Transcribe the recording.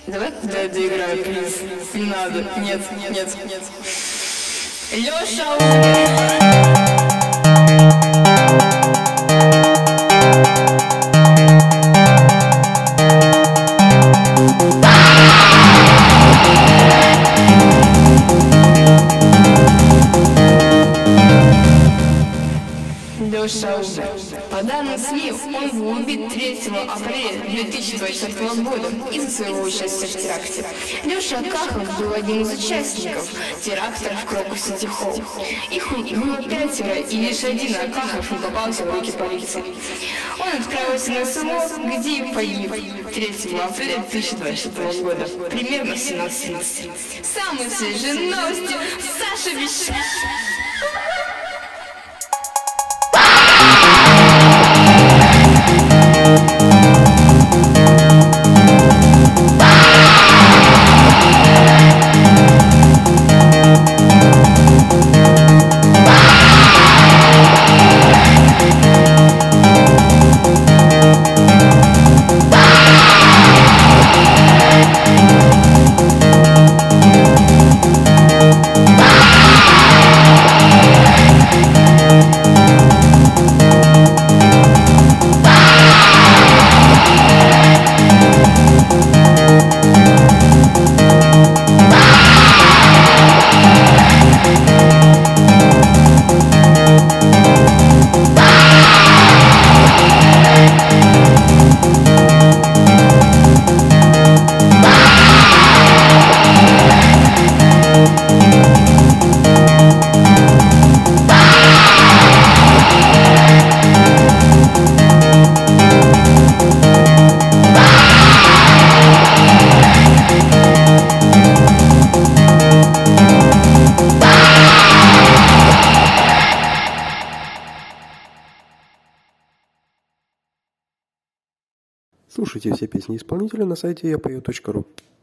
Давай я доиграю, плиз. Не надо. Нет. Лёша умер. Лёша умер. По данным СМИ, он был убит 3 апреля 2024 года из-за своего участия в теракте. Лёша Кахов был одним из участников теракта в Крокус-Сити Холл. Их было 5, и лишь один Акахов не попался в руки полиции. Он отправился на СМО, где и погиб 3 апреля 2024 года, примерно в 17:30. Самые свежие новости Саша Веща. Слушайте все песни исполнителя на сайте yapeo.ru.